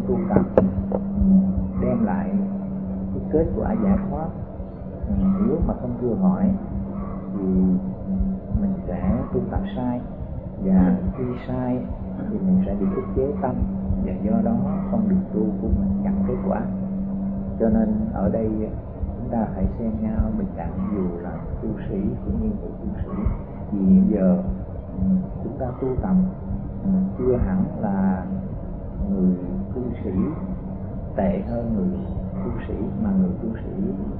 tu tập đem lại cái kết quả giải thoát. Nếu mà không thưa hỏi thì mình sẽ tu tập sai, và khi sai thì mình sẽ bị ức chế tâm, và do đó con đường tu của mình chẳng kết quả. Cho nên ở đây chúng ta hãy xem nhau bình đẳng, dù là tu sĩ cũng như người tu sĩ. Vì hiện giờ chúng ta tu tập chưa hẳn là người tu sĩ tệ hơn người tu sĩ, mà người tu sĩ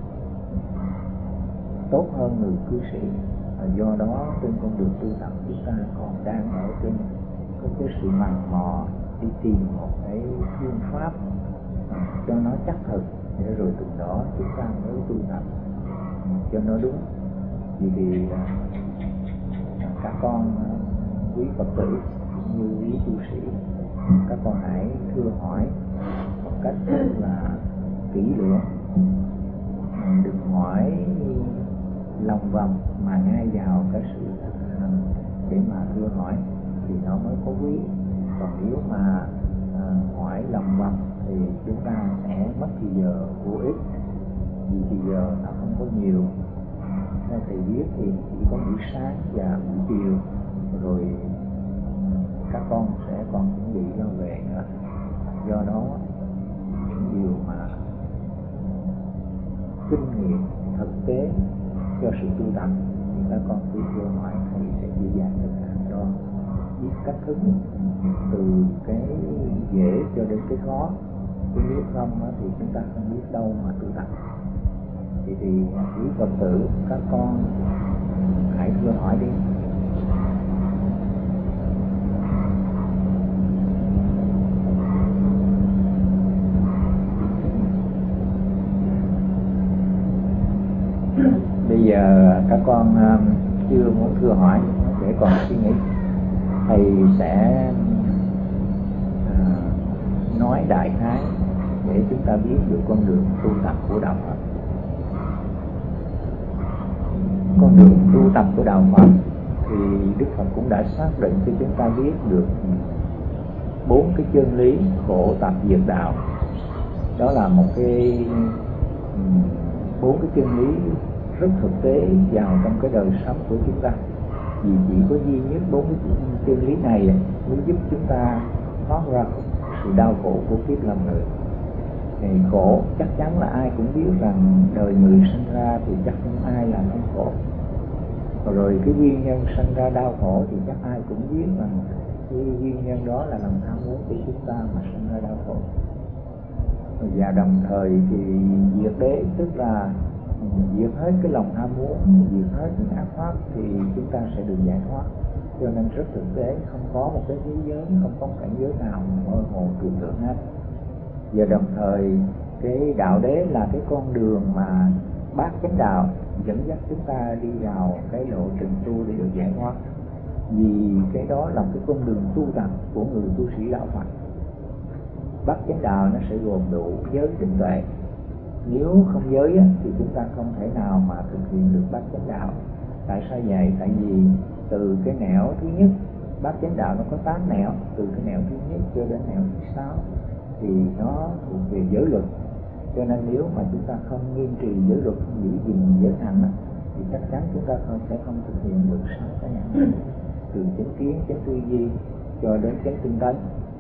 tốt hơn người cư sĩ. Do đó trên con đường tu tập chúng ta còn đang ở trên cái sự mằn mò đi tìm một cái phương pháp cho nó chắc thực, để rồi từ đó chúng ta mới tu tập cho nó đúng. Vì các con quý Phật tử như quý tu sĩ, các con hãy thưa hỏi một cách rất là kỹ lưỡng, đừng hỏi lòng vòng mà ngay vào cái sự thực hành để mà thưa hỏi thì nó mới có quý. Còn nếu mà hỏi lòng vòng thì chúng ta sẽ mất thời giờ vô ích, vì thời giờ nó không có nhiều. Thầy biết thì chỉ có buổi sáng và buổi chiều, rồi các con sẽ còn chuẩn bị lo về nữa. Do đó những điều mà kinh nghiệm thực tế cho sự tu tập thì các con cứ thưa hỏi, thầy sẽ chỉ dạy thực hành cho, biết cách thức từ cái dễ cho đến cái khó. Nếu không thì chúng ta không biết đâu mà tu tập. Thì quý Phật tử các con hãy thưa hỏi đi. Bây giờ các con chưa muốn thưa hỏi để còn suy nghĩ, thầy sẽ nói đại khái để chúng ta biết được con đường tu tập của đạo Phật. Con đường tu tập của đạo Phật thì Đức Phật cũng đã xác định cho chúng ta biết được 4 cái chân lý khổ tập diệt đạo. Đó là một cái 4 cái chân lý rất thực tế vào trong cái đời sống của chúng ta. Vì chỉ có duy nhất 4 cái chân lý này mới giúp chúng ta thoát ra sự đau khổ của kiếp làm người. Thì khổ chắc chắn là ai cũng biết rằng đời người sinh ra thì chắc không ai là không khổ. Rồi cái nguyên nhân sinh ra đau khổ thì chắc ai cũng biết rằng cái nguyên nhân đó là lòng tham muốn của chúng ta mà sinh ra đau khổ. Và đồng thời thì diệt đế, tức là diệt hết cái lòng ham muốn, diệt hết những ác pháp thì chúng ta sẽ được giải thoát. Cho nên rất thực tế, không có một cái thế giới, không có cảnh giới nào mơ hồ tưởng tượng hết. Và đồng thời cái đạo đế là cái con đường mà bát chánh đạo dẫn dắt chúng ta đi vào cái lộ trình tu để được giải thoát. Vì cái đó là cái con đường tu tập của người tu sĩ đạo Phật. Bát chánh đạo nó sẽ gồm đủ giới định tuệ. Nếu không giới thì chúng ta không thể nào mà thực hiện được bát chánh đạo. Tại sao vậy? Tại vì từ cái nẻo thứ nhất, bát chánh đạo nó có 8 nẻo, từ cái nẻo thứ nhất cho đến nẻo thứ 6 thì nó thuộc về giới luật. Cho nên nếu mà chúng ta không nghiêm trì giới luật, không giữ gìn giới hạnh thì chắc chắn chúng ta sẽ không thực hiện được 6 cái hạnh, từ chánh kiến, chánh tư duy cho đến chánh tinh tấn.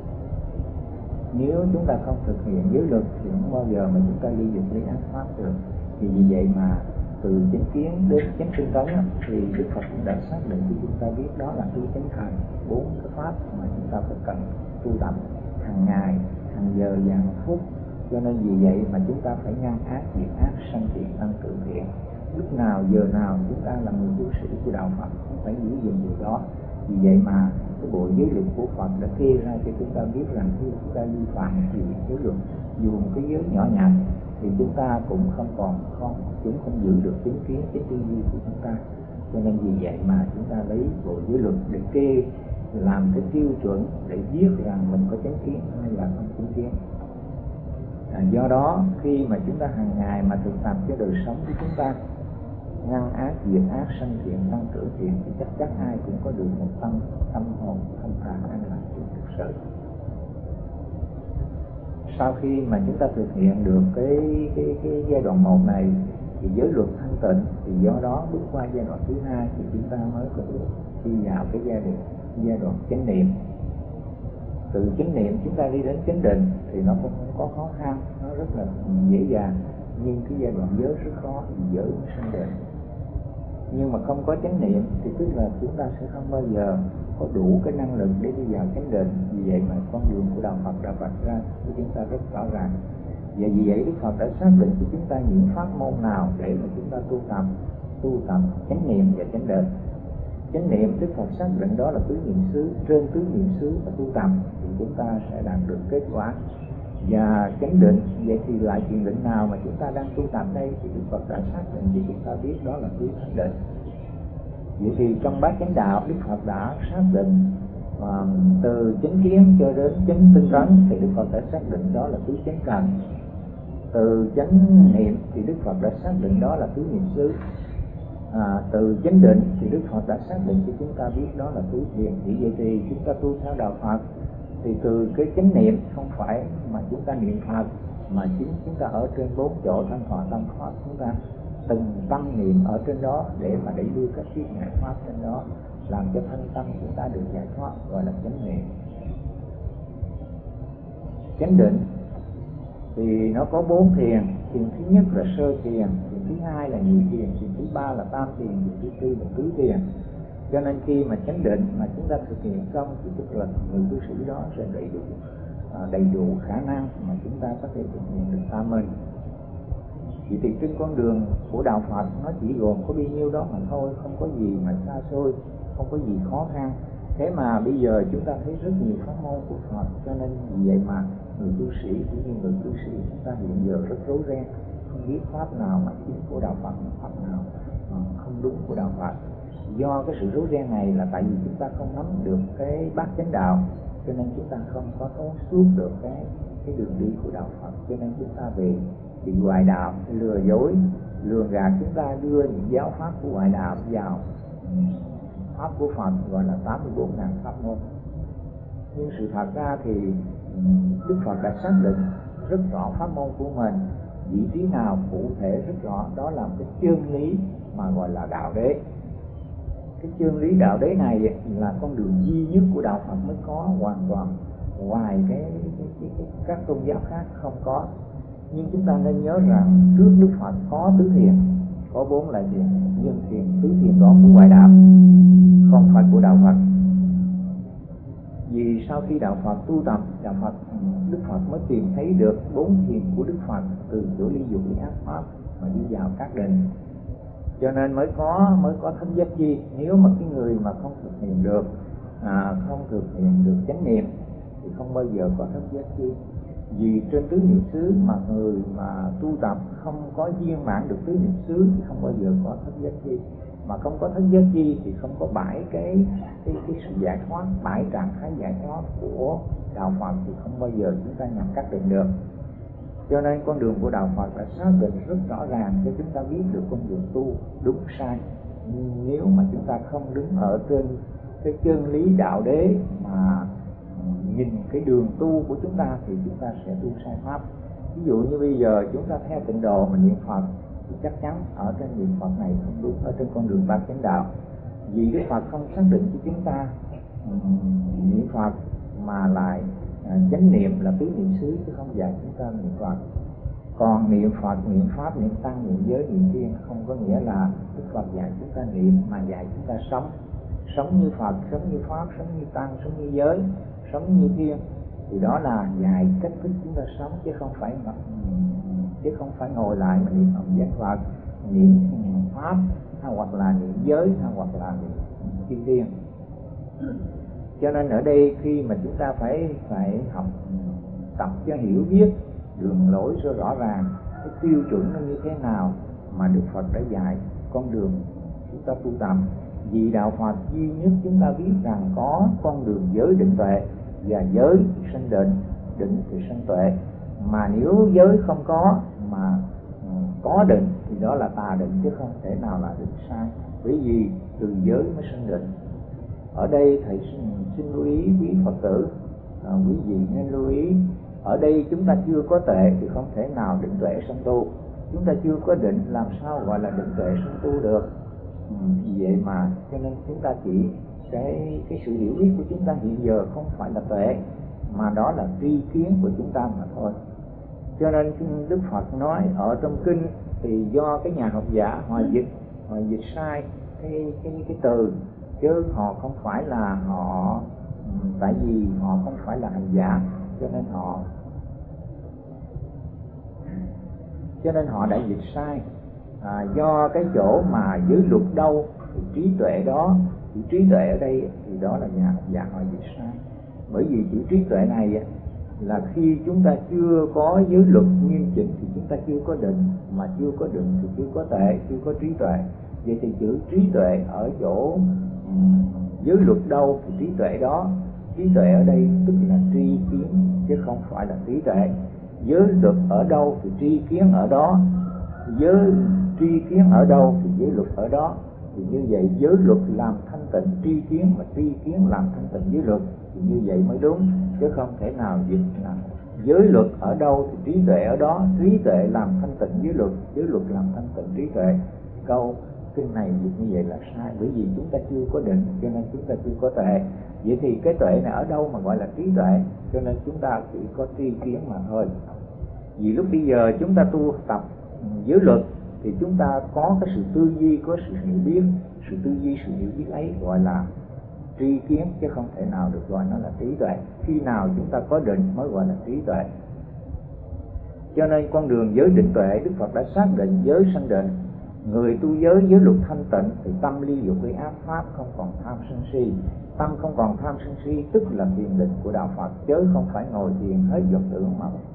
Nếu chúng ta không thực hiện giới luật thì không bao giờ mà chúng ta ly dục lấy ác pháp được. Thì vì vậy mà từ chánh kiến đến chánh tinh tấn thì Đức Phật cũng đã xác định cho chúng ta biết đó là tứ chánh thần, 4 cái pháp mà chúng ta phải cần tu tập hàng ngày, hàng giờ và hàng phút. Cho nên vì vậy mà chúng ta phải ngăn ác, diệt ác, sanh thiện, tăng trưởng thiện. Lúc nào, giờ nào chúng ta là người tu sĩ của đạo Phật cũng phải giữ gìn điều đó. Vì vậy mà cái bộ giới luật của Phật đã kê ra cho chúng ta biết rằng khi chúng ta vi phạm thì giới luật, dù một cái giới nhỏ nhặt thì chúng ta cũng không giữ được chính kiến, chính tư duy của chúng ta. Cho nên vì vậy mà chúng ta lấy bộ giới luật để kê làm cái tiêu chuẩn để biết rằng mình có chánh kiến hay là không chánh kiến. Do đó khi mà chúng ta hàng ngày mà thực tập cho đời sống của chúng ta, ngăn ác, diệt ác, sanh thiện, tăng trưởng thiện thì chắc chắn ai cũng có được một tâm hồn thanh thản an lạc thực sự. sau khi mà chúng ta thực hiện được cái giai đoạn 1 này thì giới luật thanh tịnh, thì do đó bước qua giai đoạn thứ 2 thì chúng ta mới có thể đi vào cái giai đoạn chánh niệm. Từ chánh niệm chúng ta đi đến chánh định thì nó cũng không có khó khăn, nó rất là dễ dàng. Nhưng cái giai đoạn giới rất khó, vì giới mới sanh định. Nhưng mà không có chánh niệm thì tức là chúng ta sẽ không bao giờ có đủ cái năng lực để đi vào chánh định. Vì vậy mà con đường của đạo Phật đã vạch ra cho chúng ta rất rõ ràng. Và vì vậy Đức Phật đã xác định cho chúng ta những pháp môn nào để mà chúng ta tu tập chánh niệm và chánh định. Chánh niệm Đức Phật xác định đó là tứ niệm xứ, trên tứ niệm xứ và tu tập thì chúng ta sẽ đạt được kết quả. Và chánh định, vậy thì loại thiền định nào mà chúng ta đang tu tập đây thì Đức Phật đã xác định cho chúng ta biết đó là tứ thánh định. Vậy thì trong bát chánh đạo Đức Phật đã xác định từ chánh kiến cho đến chánh tinh tấn thì Đức Phật đã xác định đó là tứ chánh cần. Từ chánh niệm thì Đức Phật đã xác định đó là tứ niệm xứ. Từ chánh định thì Đức Phật đã xác định cho chúng ta biết đó là tứ thiền. Vì vậy thì chúng ta tu theo đạo Phật thì từ cái chánh niệm không phải mà chúng ta niệm Phật, mà chính chúng ta ở trên 4 chỗ thanh thọ tâm pháp, chúng ta từng tâm niệm ở trên đó để mà đẩy đưa các kiết ngại pháp trên đó, làm cho thân tâm chúng ta được giải thoát, gọi là chánh niệm. Chánh định thì nó có 4 thiền. Thiền thứ nhất là sơ thiền, thiền thứ hai là nhị thiền, thiền thứ ba là tam thiền, thiền thứ tư là tứ thiền. Cho nên khi mà chánh định mà chúng ta thực hiện xong thì tức là người tu sĩ đó sẽ đầy đủ khả năng mà chúng ta có thể thực hiện được tam minh. Vậy thì trên con đường của đạo Phật nó chỉ gồm có bấy nhiêu đó mà thôi, không có gì mà xa xôi, không có gì khó khăn. Thế mà bây giờ chúng ta thấy rất nhiều pháp môn của Phật, cho nên vì vậy mà người tu sĩ cũng như người cư sĩ chúng ta hiện giờ rất rối ren, không biết pháp nào mà chính của đạo Phật, pháp nào không đúng của đạo Phật. Do cái sự rối ren này là tại vì chúng ta không nắm được cái bát chánh đạo, cho nên chúng ta không có thấu suốt được cái đường đi của đạo Phật, cho nên chúng ta bị ngoại đạo lừa dối, lường gạt chúng ta đưa những giáo pháp của ngoại đạo vào pháp của Phật, gọi là 84.000 pháp môn. Nhưng sự thật ra thì Đức Phật đã xác định rất rõ pháp môn của mình, vị trí nào cụ thể rất rõ, đó là cái chân lý mà gọi là đạo đế. Cái chân lý đạo đế này là con đường duy nhất của đạo Phật mới có, hoàn toàn ngoài các tôn giáo khác không có. Nhưng chúng ta nên nhớ rằng trước Đức Phật có tứ thiền, có 4 là gì? Nhân thiền, tứ thiền đó của ngoại đạo, không phải của đạo Phật. Vì sau khi đạo Phật tu tập, Đức Phật mới tìm thấy được 4 thiền của Đức Phật từ chỗ ly dục ly ác pháp mà đi vào các định. Cho nên mới có thánh giác chi. Nếu mà cái người mà không thực hiện được chánh niệm thì không bao giờ có thánh giác chi. Vì trên tứ niệm xứ mà người mà tu tập không có viên mãn được tứ niệm xứ thì không bao giờ có thánh giác chi. Mà không có thánh giác chi thì không có 7 cái sự giải thoát, 7 trạng thái giải thoát của đạo Phật thì không bao giờ chúng ta nhằm cắt định được. Cho nên con đường của đạo Phật đã xác định rất rõ ràng cho chúng ta biết được con đường tu đúng sai. Nếu mà chúng ta không đứng ở trên cái chân lý đạo đế mà nhìn cái đường tu của chúng ta thì chúng ta sẽ tu sai pháp. Ví dụ như bây giờ chúng ta theo tịnh độ mà niệm Phật thì chắc chắn ở trên niệm Phật này không đúng, ở trên con đường bát chánh đạo. Vì Đức Phật không xác định cho chúng ta niệm Phật mà lại chánh niệm là tứ niệm xứ, chứ không dạy chúng ta niệm Phật. Còn niệm Phật, niệm Pháp, niệm Tăng, niệm giới, niệm Thiên không có nghĩa là Đức Phật dạy chúng ta niệm, mà dạy chúng ta sống như Phật, sống như Pháp, sống như Tăng, sống như giới, sống như Thiên. Thì đó là dạy cách thức chúng ta sống, chứ không phải ngồi lại mà niệm Ông Giác Phật, niệm Pháp, hoặc là niệm giới, hoặc là niệm Thiên. Cho nên ở đây khi mà chúng ta phải học tập cho hiểu biết đường lối cho rõ ràng, cái tiêu chuẩn nó như thế nào mà Đức Phật đã dạy con đường chúng ta tu tập. Vì đạo Phật duy nhất chúng ta biết rằng có con đường giới định tuệ, và giới thì sanh định, định thì sanh tuệ. Mà nếu giới không có mà có định thì đó là tà định, chứ không thể nào là định sai. Bởi vì từ giới mới sanh định. Ở đây thầy xin lưu ý quý Phật tử, quý vị nên lưu ý Ở đây chúng ta chưa có tuệ thì không thể nào định tuệ sanh tu. Chúng ta chưa có định làm sao gọi là định tuệ sanh tu được. Vì vậy mà cho nên chúng ta chỉ cái sự hiểu biết của chúng ta hiện giờ không phải là tuệ, mà đó là tri kiến của chúng ta mà thôi. Cho nên Đức Phật nói ở trong kinh thì do cái nhà học giả họ dịch sai cái từ, chứ họ không phải là họ, tại vì họ không phải là hành giả, cho nên họ đã dịch sai. Do cái chỗ mà giới luật đâu thì trí tuệ đó, thì trí tuệ ở đây thì đó là nhà học giả họ dịch sai. Bởi vì chữ trí tuệ này là khi chúng ta chưa có giới luật nghiêm chỉnh thì chúng ta chưa có định, mà chưa có định thì chưa có tuệ, chưa có trí tuệ. Vậy thì chữ trí tuệ ở chỗ giới luật đâu thì trí tuệ đó. Trí tuệ ở đây tức là tri kiến chứ không phải là trí tuệ. Giới luật ở đâu thì tri kiến ở đó, giới tri kiến ở đâu thì giới luật ở đó. Thì như vậy giới luật làm thanh tịnh tri kiến, mà tri kiến làm thanh tịnh giới luật, thì như vậy mới đúng, chứ không thể nào dịch là giới luật ở đâu thì trí tuệ ở đó, trí tuệ làm thanh tịnh giới luật làm thanh tịnh trí tuệ. Câu kinh này dịch như vậy là sai, bởi vì chúng ta chưa có định, cho nên chúng ta chưa có tuệ. Vậy thì cái tuệ này ở đâu mà gọi là trí tuệ? Cho nên chúng ta chỉ có tri kiến mà thôi. Vì lúc bây giờ chúng ta tu tập giới luật thì chúng ta có cái sự tư duy, có sự hiểu biết. Sự tư duy, sự hiểu biết ấy gọi là tri kiến, chứ không thể nào được gọi nó là trí tuệ. Khi nào chúng ta có định mới gọi là trí tuệ. Cho nên con đường giới định tuệ, Đức Phật đã xác định giới sanh định. Người tu giới luật thanh tịnh thì tâm ly dục với ác pháp, không còn tham sân si. Tâm không còn tham sân si tức là thiền định của đạo Phật, chứ không phải ngồi thiền hết vọng tưởng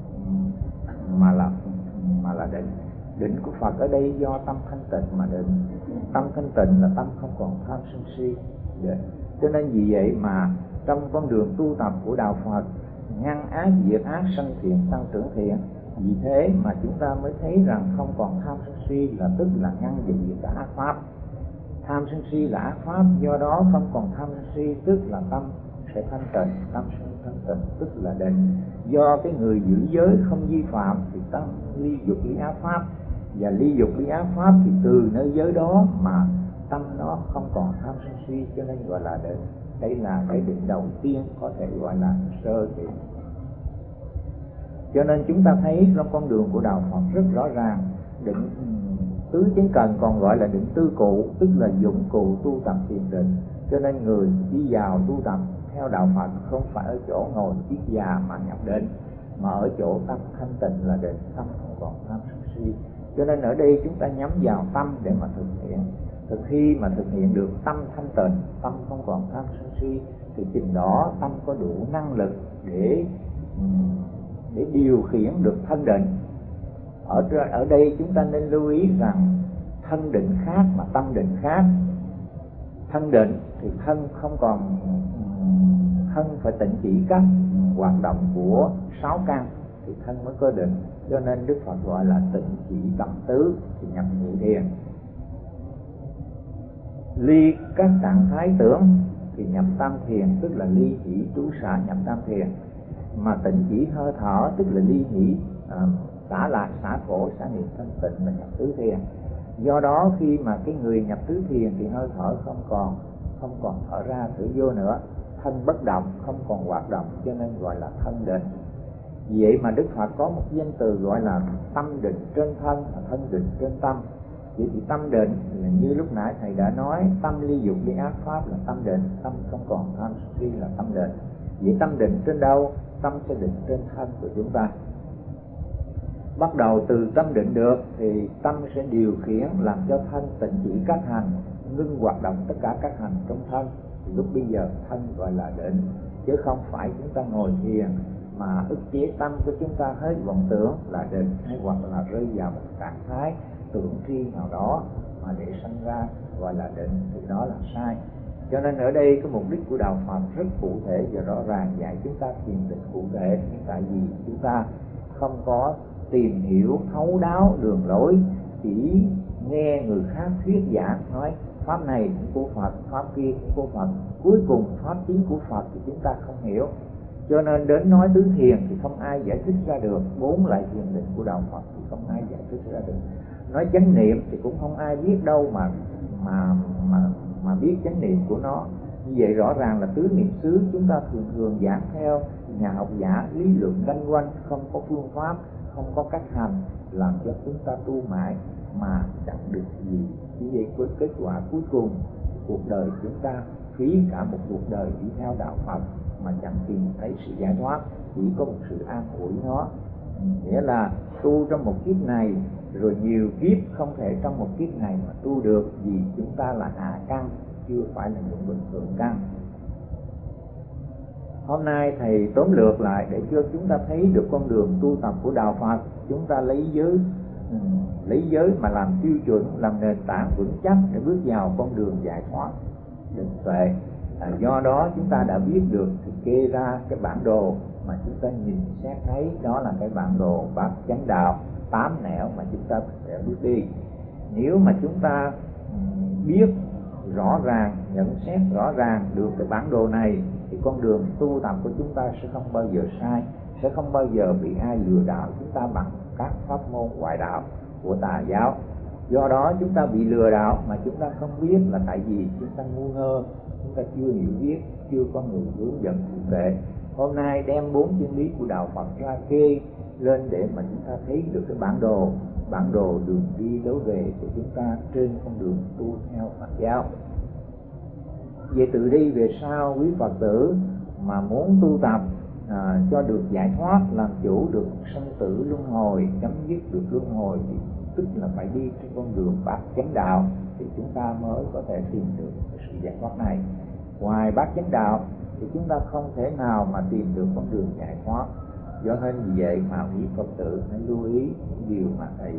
mà là định. Định của Phật ở đây do tâm thanh tịnh mà định. Tâm thanh tịnh là tâm không còn tham sân si. Cho nên vì vậy mà trong con đường tu tập của đạo Phật, ngăn ác diệt ác, sanh thiện tăng trưởng thiện. Vì thế mà chúng ta mới thấy rằng không còn tham sân si là tức là ngăn diệt cả ác pháp. Tham sân si là ác pháp, do đó không còn tham sân si tức là tâm sẽ thanh tịnh. Tâm thanh tịnh tức là định. Do cái người giữ giới không vi phạm thì tâm ly dục lý ác pháp, và ly dục lý ác pháp thì từ nơi giới đó mà tâm nó không còn tham sân si, cho nên gọi là định. Đây là cái định đầu tiên, có thể gọi là sơ thiện. Cho nên chúng ta thấy trong con đường của đạo Phật rất rõ ràng, định tứ chánh cần còn gọi là định tư cụ, tức là dụng cụ tu tập thiền định. Cho nên người đi vào tu tập theo đạo Phật không phải ở chỗ ngồi chiết già mà nhập định, mà ở chỗ tâm thanh tịnh là định, tâm không còn tham sân si. Cho nên ở đây chúng ta nhắm vào tâm để mà thực hiện. Khi mà thực hiện được tâm thanh tịnh, tâm không còn tham sân si, thì chừng đó tâm có đủ năng lực để điều khiển được thân định. Ở đây chúng ta nên lưu ý rằng thân định khác mà tâm định khác. Thân định thì thân không còn, thân phải tịnh chỉ các hoạt động của 6 căn thì thân mới có định. Cho nên Đức Phật gọi là tịnh chỉ tầm tứ thì nhập nhị thiền. Ly các trạng thái tưởng thì nhập tam thiền, tức là ly hỷ trú xả nhập tam thiền. Mà tịnh chỉ hơi thở tức là ly hỷ xả lạc, xả khổ, xả niệm thanh tịnh là nhập tứ thiền. Do đó khi mà cái người nhập tứ thiền thì hơi thở không còn thở ra thở vô nữa, thân bất động, không còn hoạt động, cho nên gọi là thân định. Vậy mà Đức Phật có một danh từ gọi là tâm định trên thân, thân định trên tâm. Vậy thì tâm định là như lúc nãy thầy đã nói, tâm ly dục ly ác pháp là tâm định, tâm không còn tham si là tâm định. Vậy tâm định trên đâu? Tâm sẽ định trên thân của chúng ta. Bắt đầu từ tâm định được thì tâm sẽ điều khiển làm cho thân tịnh chỉ các hành, ngưng hoạt động tất cả các hành trong thân. Thì lúc bây giờ thân gọi là định, chứ không phải chúng ta ngồi thiền mà ức chế tâm của chúng ta hết vọng tưởng là định, hay hoặc là rơi vào một trạng thái tưởng tri nào đó mà để sanh ra gọi là định, thì đó là sai. Cho nên ở đây cái mục đích của đạo Phật rất cụ thể và rõ ràng, dạy chúng ta thiền định cụ thể. Nhưng tại vì chúng ta không có tìm hiểu thấu đáo đường lối, chỉ nghe người khác thuyết giảng nói pháp này cũng của Phật, pháp kia cũng của Phật, cuối cùng pháp chính của Phật thì chúng ta không hiểu. Cho nên đến nói tứ thiền thì không ai giải thích ra được, 4 loại thiền định của đạo Phật thì không ai giải thích ra được. Nói chánh niệm thì cũng không ai biết đâu mà biết chánh niệm của nó. Như vậy rõ ràng là tứ niệm xứ chúng ta thường giảng theo nhà học giả lý luận đanh quanh, không có phương pháp, không có cách hành, làm cho chúng ta tu mãi mà chẳng được gì. Như vậy với kết quả cuối cùng cuộc đời chúng ta phí cả một cuộc đời đi theo đạo Phật mà chẳng tìm thấy sự giải thoát, chỉ có một sự an ủi nó. Nghĩa là tu trong một kiếp này rồi nhiều kiếp không thể trong một kiếp này mà tu được, vì chúng ta là hạ căn, chưa phải là những bình thường căn. Hôm nay thầy tóm lược lại để cho chúng ta thấy được con đường tu tập của đạo Phật. Chúng ta lấy giới mà làm tiêu chuẩn, làm nền tảng vững chắc để bước vào con đường giải thoát định tuệ. Do đó chúng ta đã biết được thì kê ra cái bản đồ mà chúng ta nhìn xét thấy, đó là cái bản đồ bát chánh đạo 8 nẻo mà chúng ta sẽ bước đi. Nếu mà chúng ta biết rõ ràng, nhận xét rõ ràng được cái bản đồ này thì con đường tu tập của chúng ta sẽ không bao giờ sai, sẽ không bao giờ bị ai lừa đảo chúng ta bằng các pháp môn ngoại đạo của tà giáo. Do đó chúng ta bị lừa đảo mà chúng ta không biết là tại vì chúng ta ngu ngơ, chúng ta chưa hiểu biết, chưa có người hướng dẫn cụ thể. Hôm nay đem 4 chân lý của đạo Phật ra kê lên để mà chúng ta thấy được cái bản đồ đường đi lối về của chúng ta trên con đường tu theo Phật giáo. Về từ đây về sau, quý Phật tử mà muốn tu tập cho được giải thoát, làm chủ được sanh tử luân hồi, chấm dứt được luân hồi thì tức là phải đi trên con đường bát chánh đạo thì chúng ta mới có thể tìm được sự giải thoát này. Ngoài bát chánh đạo thì chúng ta không thể nào mà tìm được con đường giải thoát. Do nên vì vậy mà quý Phật tử hãy lưu ý những điều mà thầy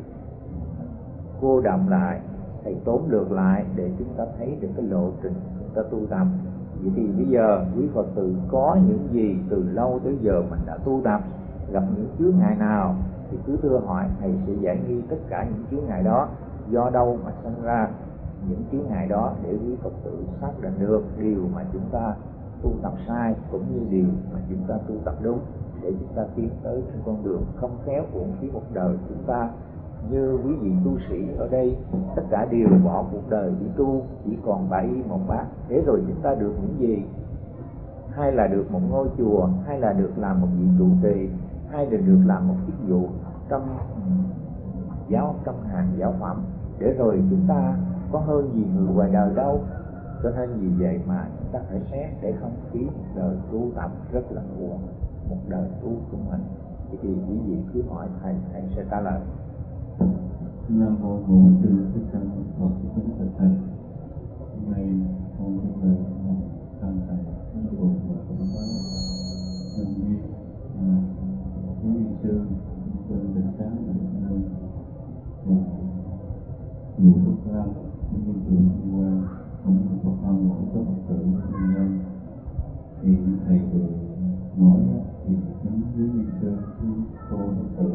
cô đọng lại, thầy tóm lược lại để chúng ta thấy được cái lộ trình chúng ta tu tập. Vậy thì bây giờ quý Phật tử có những gì từ lâu tới giờ mình đã tu tập, gặp những chướng ngại nào thì cứ thưa hỏi, thầy sẽ giải nghi tất cả những chướng ngại đó do đâu mà sinh ra những chướng ngại đó, để quý Phật tử xác định được điều mà chúng ta tu tập sai cũng như điều mà chúng ta tu tập đúng, để chúng ta tiến tới trên con đường không khéo uổng phí một đời chúng ta. Như quý vị tu sĩ ở đây tất cả đều bỏ cuộc đời đi tu, chỉ còn 7 một bát, thế rồi chúng ta được những gì? Hay là được một ngôi chùa, hay là được làm một vị trụ trì, hay là được làm một chức vụ trong hàng giáo phẩm, để rồi chúng ta có hơn gì người ngoài đời đâu. Cho nên vì vậy mà chúng ta phải xét để không phí một đời tu tập rất là uổng, một đời tu của mình. Thì quý vị cứ hỏi thầy sẽ trả lời. Nam mô Bổn Sư Thích Ca Mâu Ni Phật. Kính thưa thầy, hôm nay con kính mời thầy thầy buồn và cũng có nhân viên quý sư Định Sáng nơi chùa Phước Long, những cái chùa xung quanh cũng Phật âm cũng có Phật tử nhân dân. Thì thầy vừa nói thì những quý sư cô Phật tử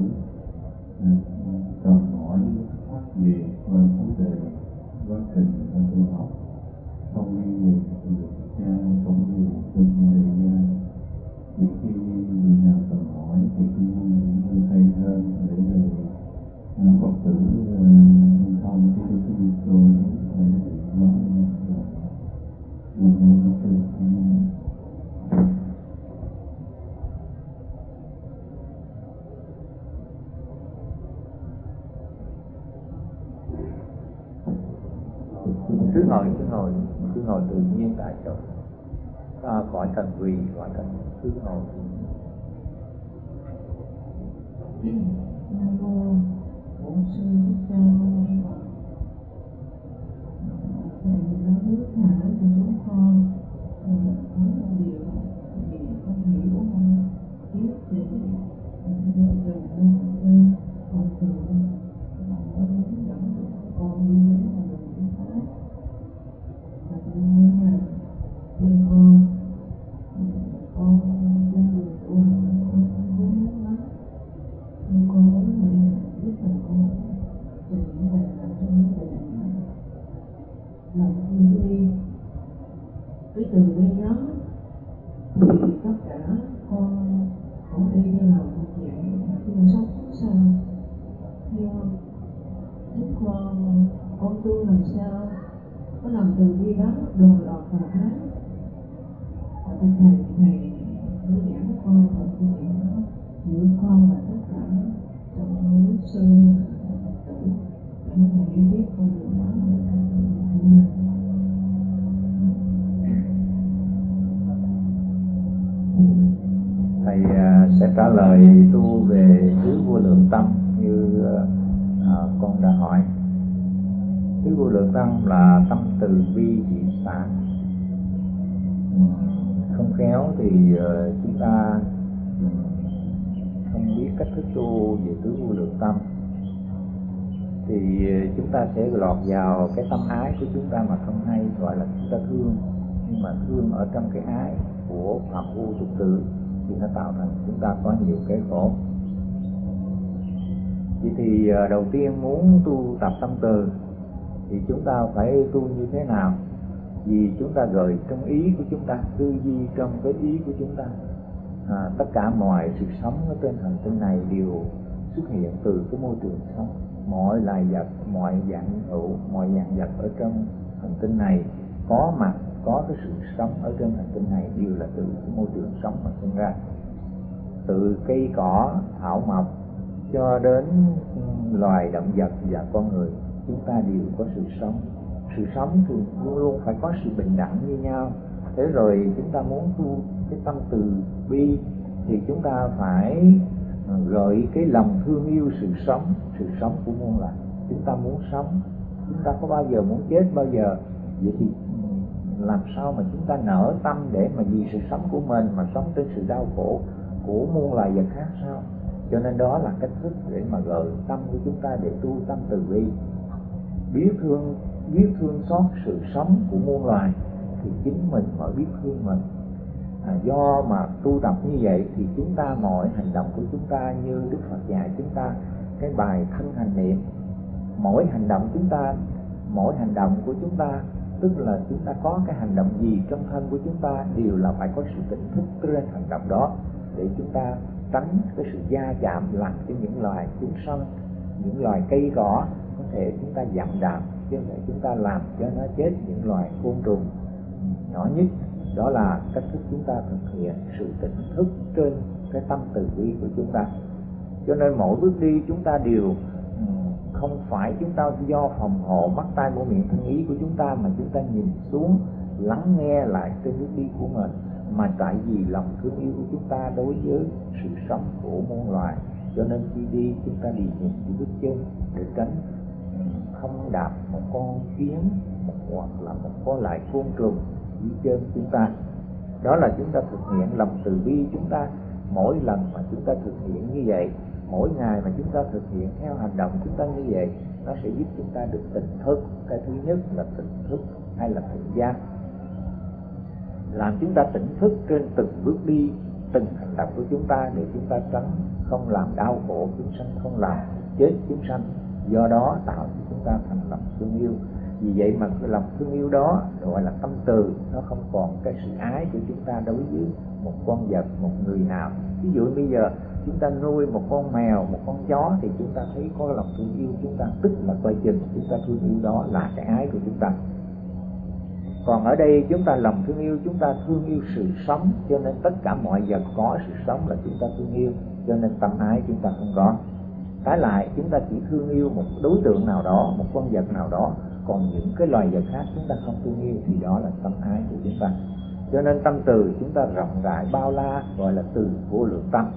cần hỏi thắc về vấn đề quá trình tu học, không như người cha cũng như người đề ra. Những khi người nào cần hỏi thì cứ thầy hơn để rồi Phật tử không cái nhu cầu thầy nói cứ ngồi tự nhiên tại chỗ, khỏi cần quỳ, khỏi cần cứ ngồi. Nam mô Bổn Sư Thích Ca Mâu Ni Phật. Thầy đã bước thả cho chúng con nói một điều vì con hiểu con biết để được rằng con thường mà nó hướng dẫn con đi đến con đường chính xác. Và tôi muốn là khi con trên đường tu con muốn nước mắt, nhưng con muốn này biết rằng con trình những bài làm cho lòng từ bi đó đồ lọt vào thái thầy mới giảng con và cái chuyện đó giữa con và tất cả trong nước sư tử nhưng mà như biết con được đó thầy sẽ trả lời tu về tứ vô lượng tâm như con đã hỏi. Tứ vô lượng tâm là tâm từ bi hỷ xả. Không khéo thì chúng ta không biết cách thức tu về tứ vô lượng tâm thì chúng ta sẽ lọt vào cái tâm ái của chúng ta mà không hay, gọi là chúng ta thương, nhưng mà thương ở trong cái ái của phạm phu tục tử thì nó tạo thành chúng ta có nhiều cái khổ. Vậy thì đầu tiên muốn tu tập tâm từ thì chúng ta phải tu như thế nào? Vì chúng ta gợi trong ý của chúng ta, tư duy trong cái ý của chúng ta. Tất cả mọi sự sống ở trên hành tinh này đều xuất hiện từ cái môi trường sống. Mọi loài vật, mọi dạng hữu, mọi dạng vật ở trong hành tinh này có mặt, có cái sự sống ở trên hành tinh này đều là từ cái môi trường sống mà sinh ra. Từ cây cỏ, thảo mộc cho đến loài động vật và con người, chúng ta đều có sự sống. Sự sống thì luôn luôn phải có sự bình đẳng như nhau. Thế rồi chúng ta muốn tu cái tâm từ bi thì chúng ta phải gợi cái lòng thương yêu sự sống của muôn loài. Chúng ta muốn sống, chúng ta có bao giờ muốn chết bao giờ. Vậy thì làm sao mà chúng ta nở tâm để mà vì sự sống của mình mà sống trên sự đau khổ của muôn loài vật khác sao? Cho nên đó là cách thức để mà gợi tâm của chúng ta để tu tâm từ bi. Biết thương xót sự sống của muôn loài thì chính mình mới biết thương mình. Do mà tu tập như vậy thì chúng ta mọi hành động của chúng ta như Đức Phật dạy chúng ta cái bài thân hành niệm. Mỗi hành động của chúng ta tức là chúng ta có cái hành động gì trong thân của chúng ta đều là phải có sự tỉnh thức trên hành động đó để chúng ta tránh cái sự va chạm làm cho những loài chúng sanh, những loài cây cỏ có thể chúng ta dặm đạp, chứ không phải chúng ta làm cho nó chết những loài côn trùng nhỏ nhất. Đó là cách thức chúng ta thực hiện sự tỉnh thức trên cái tâm từ bi của chúng ta. Cho nên mỗi bước đi chúng ta đều không phải chúng ta do phòng hộ mắt tai mũi miệng thân ý của chúng ta mà chúng ta nhìn xuống lắng nghe lại trên bước đi của mình, mà tại vì lòng thương yêu của chúng ta đối với sự sống của muôn loài. Cho nên khi đi chúng ta đi nhìn cái bước chân để tránh không đạp một con kiến hoặc là một con lại côn trùng dưới chân chúng ta. Đó là chúng ta thực hiện lòng từ bi. Chúng ta mỗi lần mà chúng ta thực hiện như vậy, mỗi ngày mà chúng ta thực hiện theo hành động chúng ta như vậy, nó sẽ giúp chúng ta được tỉnh thức. Cái thứ nhất là tỉnh thức hay là tỉnh giác, làm chúng ta tỉnh thức trên từng bước đi, từng hành động của chúng ta để chúng ta tránh không làm đau khổ chúng sanh, không làm chết chúng sanh. Do đó tạo cho chúng ta thành lòng thương yêu. Vì vậy mà cái lòng thương yêu đó gọi là tâm từ, nó không còn cái sự ái của chúng ta đối với một con vật, một người nào. Ví dụ bây giờ chúng ta nuôi một con mèo, một con chó thì chúng ta thấy có lòng thương yêu chúng ta, tức là coi chừng chúng ta thương yêu đó là cái ái của chúng ta. Còn ở đây chúng ta lòng thương yêu, chúng ta thương yêu sự sống, cho nên tất cả mọi vật có sự sống là chúng ta thương yêu, cho nên tâm ái chúng ta không có. Trái lại chúng ta chỉ thương yêu một đối tượng nào đó, một con vật nào đó, còn những cái loài vật khác chúng ta không thương yêu thì đó là tâm ái của chúng ta. Cho nên tâm từ chúng ta rộng rãi bao la, gọi là từ vô lượng tâm.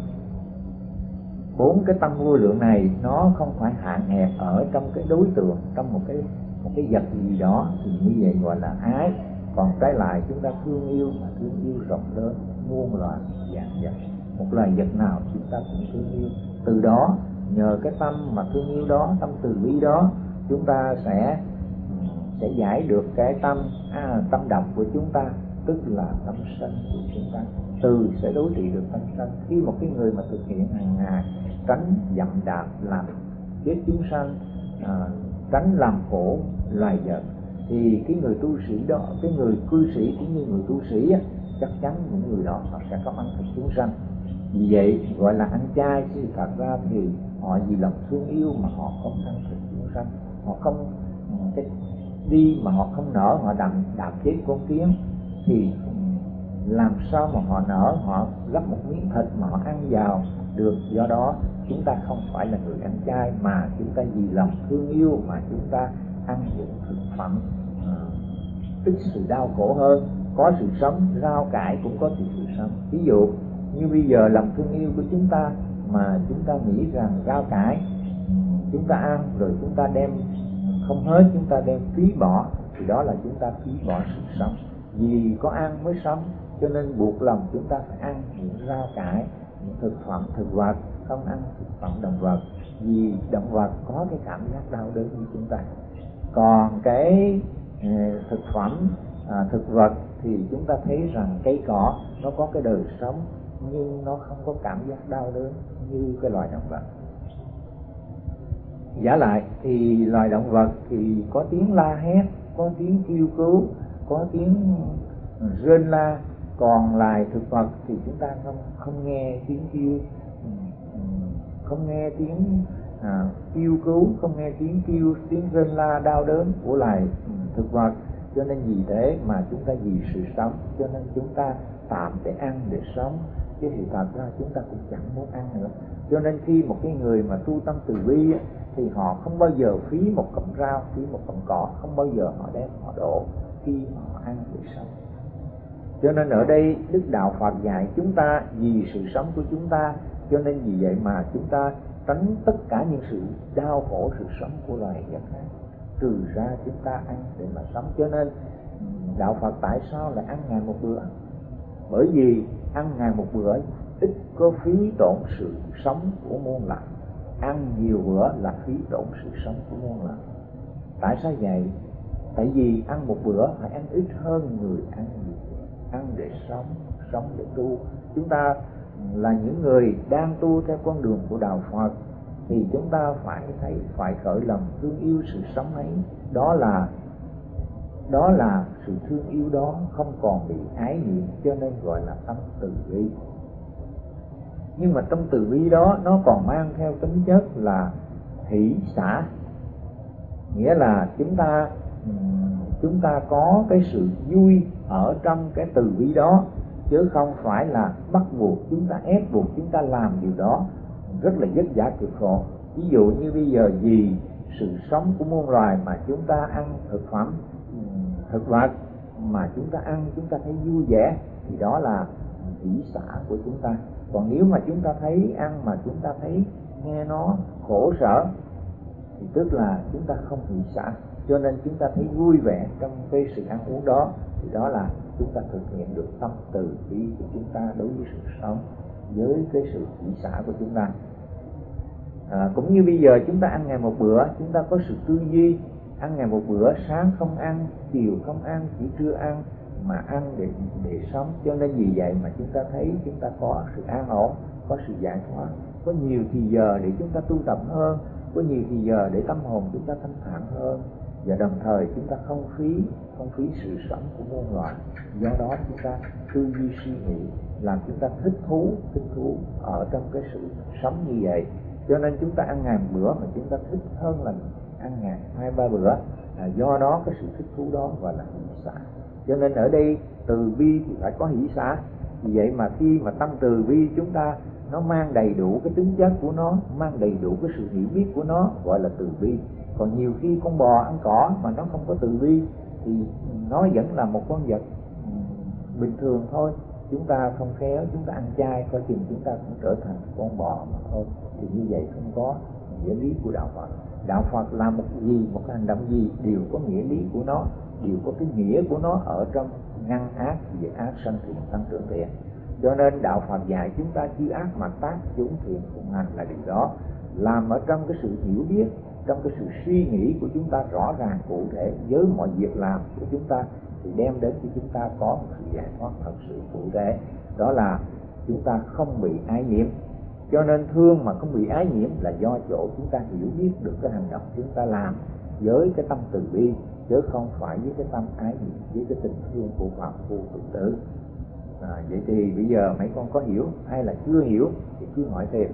4 cái tâm vô lượng này nó không phải hạn hẹp ở trong cái đối tượng, trong một cái vật gì đó thì như vậy gọi là ái. Còn trái lại chúng ta thương yêu rộng lớn muôn loài dạng vật, một loài vật nào chúng ta cũng thương yêu. Từ đó nhờ cái tâm mà thương yêu đó, tâm từ bi đó, chúng ta sẽ giải được cái tâm độc của chúng ta, tức là tâm sân của chúng ta. Từ sẽ đối trị được tâm sân. Khi một cái người mà thực hiện hàng ngày tránh dậm đạp làm chết chúng sanh, tránh làm khổ loài vật, thì cái người tu sĩ đó, cái người cư sĩ cũng như người tu sĩ á, chắc chắn những người đó họ sẽ có ăn thịt chúng sanh. Vì vậy gọi là ăn chay, chứ thật ra thì họ vì lòng thương yêu mà họ không ăn thịt chúng sanh. Họ không đi mà họ không nở, họ đạp chết con kiến, thì làm sao mà họ nở, họ gấp một miếng thịt mà họ ăn vào được. Do đó chúng ta không phải là người ăn chay, mà chúng ta vì lòng thương yêu mà chúng ta ăn những thực phẩm ít sự đau khổ hơn, có sự sống. Rau cải cũng có sự sống. Ví dụ như bây giờ lòng thương yêu của chúng ta mà chúng ta nghĩ rằng rau cải chúng ta ăn rồi chúng ta đem không hết, chúng ta đem phí bỏ, thì đó là chúng ta phí bỏ sự sống. Vì có ăn mới sống, cho nên buộc lòng chúng ta phải ăn những rau cải, những thực phẩm thực vật, không ăn thực phẩm động vật, vì động vật có cái cảm giác đau đớn như chúng ta. Còn cái thực phẩm thực vật thì chúng ta thấy rằng cây cỏ nó có cái đời sống, nhưng nó không có cảm giác đau đớn như cái loài động vật. Giả lại thì loài động vật thì có tiếng la hét, có tiếng kêu cứu, có tiếng rên la. Còn loài thực vật thì chúng ta không nghe tiếng kêu, không nghe tiếng kêu cứu, không nghe tiếng kêu, tiếng rên la đau đớn của loài thực vật. Cho nên vì thế mà chúng ta vì sự sống, cho nên chúng ta tạm để ăn để sống, chứ thì thật ra chúng ta cũng chẳng muốn ăn nữa. Cho nên khi một cái người mà tu tâm từ bi thì họ không bao giờ phí một cọng rau, phí một cọng cỏ, không bao giờ họ đem họ đổ khi họ ăn để sống. Cho nên ở đây Đức Đạo Phật dạy chúng ta vì sự sống của chúng ta, cho nên vì vậy mà chúng ta tránh tất cả những sự đau khổ sự sống của loài vật khác, trừ ra chúng ta ăn để mà sống. Cho nên Đạo Phật tại sao lại ăn ngày một bữa? Bởi vì ăn ngày một bữa ít có phí tổn sự sống của muôn loài, ăn nhiều bữa là phí tổn sự sống của muôn loài. Tại sao vậy? Tại vì ăn một bữa phải ăn ít hơn người ăn nhiều. Ăn để sống, sống để tu. Chúng ta là những người đang tu theo con đường của Đạo Phật thì chúng ta phải khởi lòng thương yêu sự sống ấy. Đó là sự thương yêu đó không còn bị ái niệm, cho nên gọi là tâm từ bi. Nhưng mà tâm từ bi đó nó còn mang theo tính chất là hỷ xả, nghĩa là chúng ta có cái sự vui ở trong cái từ bi đó, chứ không phải là bắt buộc chúng ta, ép buộc chúng ta làm điều đó rất là vất vả cực khổ. Ví dụ như bây giờ vì sự sống của muôn loài mà chúng ta ăn thực phẩm thực vật mà chúng ta ăn chúng ta thấy vui vẻ, thì đó là hỷ xả của chúng ta. Còn nếu mà chúng ta thấy ăn mà chúng ta thấy nghe nó khổ sở thì tức là chúng ta không hỷ xả. Cho nên chúng ta thấy vui vẻ trong cái sự ăn uống đó, thì đó là chúng ta thực hiện được tâm từ bi của chúng ta đối với sự sống, với cái sự hỷ xả của chúng ta. Cũng như bây giờ chúng ta ăn ngày một bữa, chúng ta có sự tư duy ăn ngày một bữa, sáng không ăn, chiều không ăn, chỉ trưa ăn, mà ăn để sống. Cho nên vì vậy mà chúng ta thấy chúng ta có sự an ổn, có sự giải thoát, có nhiều thì giờ để chúng ta tu tập hơn, có nhiều thì giờ để tâm hồn chúng ta thanh thản hơn, và đồng thời chúng ta không phí sự sống của muôn loài. Do đó chúng ta tư duy suy nghĩ làm chúng ta thích thú ở trong cái sự sống như vậy. Cho nên chúng ta ăn ngày một bữa mà chúng ta thích hơn là ăn ngày 2-3 bữa, do đó cái sự thích thú đó gọi là hỷ xả. Cho nên ở đây từ bi thì phải có hỷ xả. Vì vậy mà khi mà tâm từ bi chúng ta nó mang đầy đủ cái tính chất của nó, mang đầy đủ cái sự hiểu biết của nó, gọi là từ bi. Còn nhiều khi con bò ăn cỏ mà nó không có từ bi thì nó vẫn là một con vật bình thường thôi. Chúng ta không khéo, chúng ta ăn chay, coi chừng chúng ta cũng trở thành con bò mà thôi. Thì như vậy không có nghĩa lý của Đạo Phật. Đạo Phật làm một hành động gì đều có nghĩa lý của nó, đều có cái nghĩa của nó ở trong ngăn ác, diệt ác, sanh thiện, tăng trưởng thiện. Cho nên Đạo Phật dạy chúng ta chư ác mà tác, chúng thiện phụng hành là điều đó. Làm ở trong cái sự hiểu biết, trong cái sự suy nghĩ của chúng ta rõ ràng cụ thể với mọi việc làm của chúng ta, thì đem đến cho chúng ta có một sự giải thoát thật sự cụ thể. Đó là chúng ta không bị ái nhiễm. Cho nên thương mà không bị ái nhiễm là do chỗ chúng ta hiểu biết được cái hành động chúng ta làm với cái tâm từ bi, chứ không phải với cái tâm ái nhiễm, với cái tình thương của Phật vô tự tử. Vậy thì bây giờ mấy con có hiểu hay là chưa hiểu thì cứ hỏi thêm.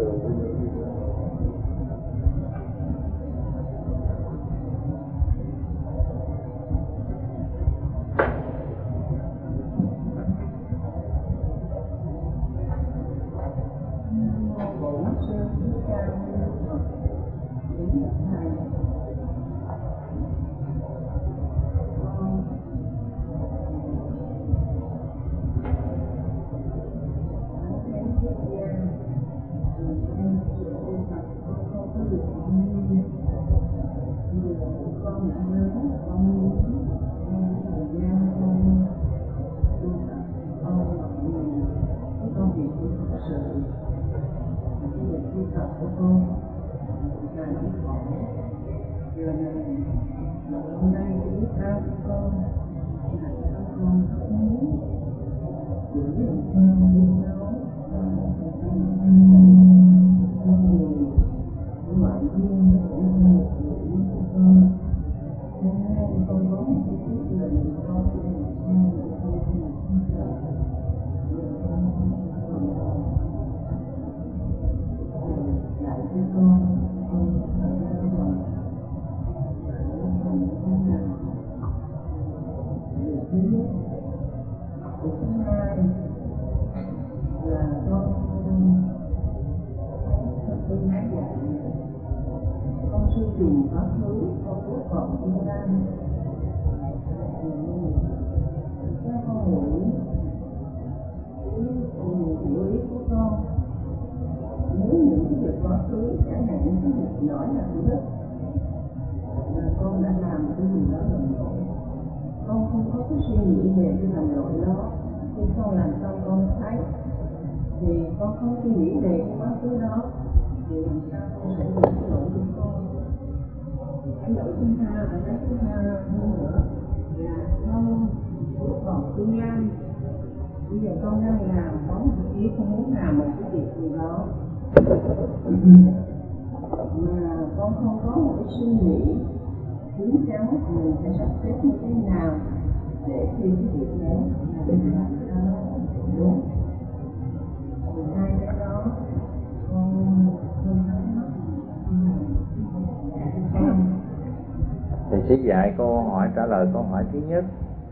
Thầy sẽ dạy câu hỏi, trả lời câu hỏi thứ nhất.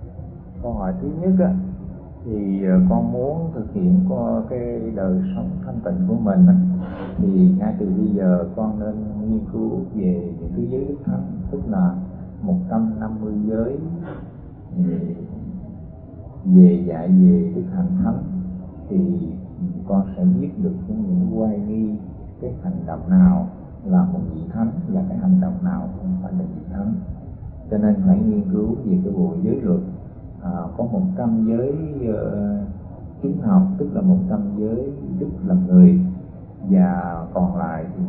Câu hỏi thứ nhất á, thì con muốn thực hiện qua cái đời sống thanh tịnh của mình á, thì ngay từ bây giờ con nên nghiên cứu về những cái giới đức thánh, tức là 150 giới về dạy về đức hạnh thánh, thì con sẽ biết được những oai nghi cái hành động nào là một vị thánh và cái hành động nào không phải là vị thánh. Cho nên phải nghiên cứu về cái bộ giới luật. Có 100 giới chứng học, tức là 100 giới đức làm người, và còn lại thì